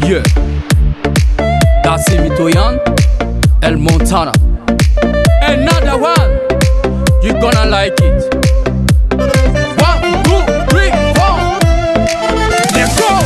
Yeah. Gassi Mitoyan, El Montana. Another one, you gonna like it. 1, 2, 3, 4. Let's go.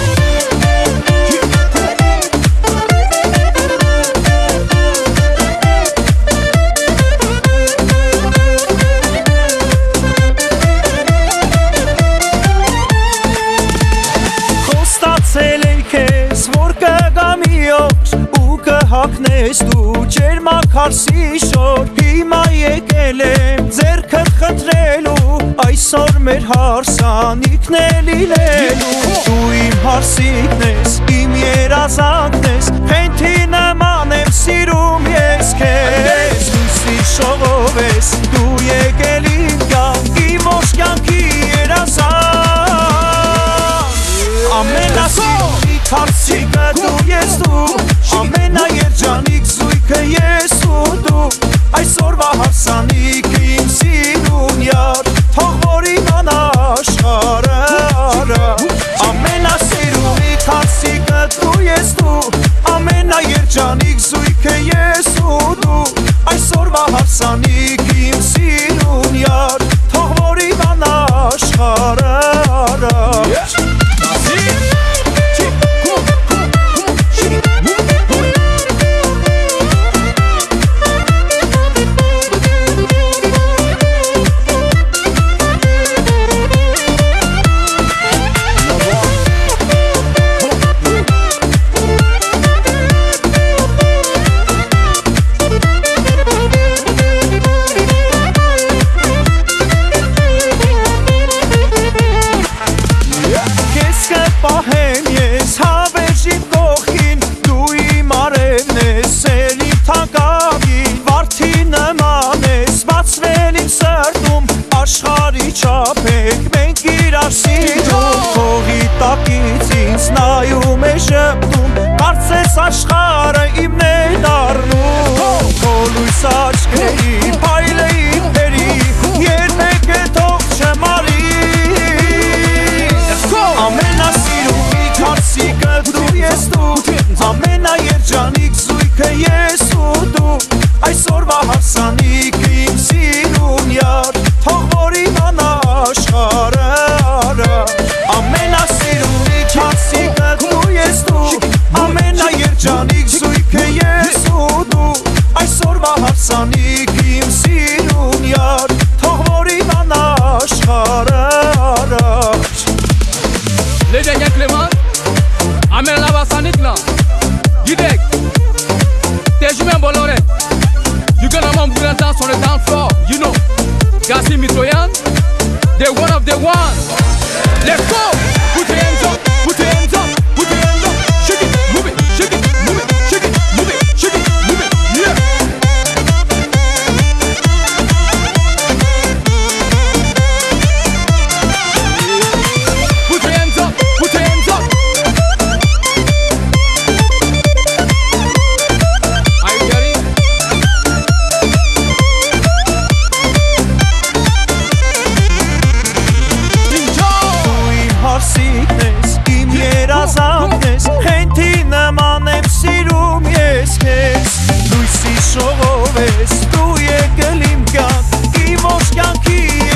Հակնես դու ջերմաքարսի շոր Հիմա եկել եմ ձեռքդ խտրելու Այսօր մեր հարսանիքն է լիլելու Դու իմ հարսիկն ես, իմ երազանքն ես Խենթի նման եմ սիրում ես քեզ Լույսի շողով ես, դու եկել իմ կյանք Իմ ողջ կյանքի երազանք Ամենասիրունի հարսիկը դու ես դու Ամենաերջանիկ զույգը ես ու դու Այսօրվա հարսանիք իմ սիրուն յար Թող որ իմանա աշխարհը Ամենասիրունիկ հարսիկը դու ես դու Ամենաերջանիկ զույգը ես ու դու Այսօրվա հարսանիք իմ սիրուն յար Թող որ իմանա աշխարհը Պահեմ ես հավերժիմ կողքին Դու իմ արևն ես էլ իմ թանկագին Վարդի նման ես բացվել իմ սրտում Աշխարհի չափ ենք մենք իրար սիրում Հողի տակից ինձ նայում է ժպտում Կարծես աշխարհը իմն է դառնում Քո լույս աչքերի փայլը իմ բերի Երբեք է թող չմարի Հարսիկը դու ես դու Ամենաերջանիկ զույգը ես ու դու Այսօրվա հարսանիք իմ սիրուն յար Թող որ իմանա աշխարհը Ամենասիրունիկ հարսիկը դու ես դու Ամենաերջանիկ զույգը ես ու դու Այսօրվա հարսանիք իմ սիրուն յար Թող որ իմանա աշխարհը Ladies and gentlemen, Amel Lavasanikla, Gidek, Tejmen Bolore, you gonna move to dance on the dance floor, you know, Gassi Mitoyan, they're one of the ones. Let's go! Put your hands up, put your hands up, put your hands up, shake it, move it, shake it, move it, shake it, move it, shake it, move it, yeah! Put your hands up, put your hands up. Խենթի նման եմ սիրում ես քեզ Լույսի շողով ես դու եկել իմ կյանք Իմ ողջ կյանքի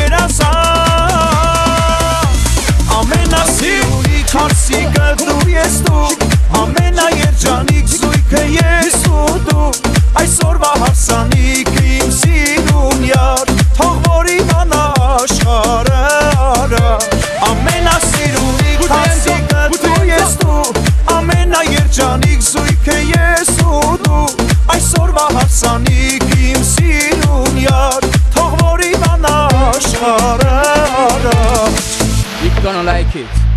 երազանք Ամենասիրունիկ հարսիկը դու ես դու Ամենաերջանիկ զույգը ես ու դու Այսօրվա հարսանիք իմ սիրուն յար Թող որ իմանա աշխարհը Ամենասիրունիկ հարսիկը դու ես դու Ամենաերջանիկ զույգը ես ու դու Այսօրվա հարսանիք իմ սիրուն յար Թող որ իմանա աշխարհը You're gonna like it.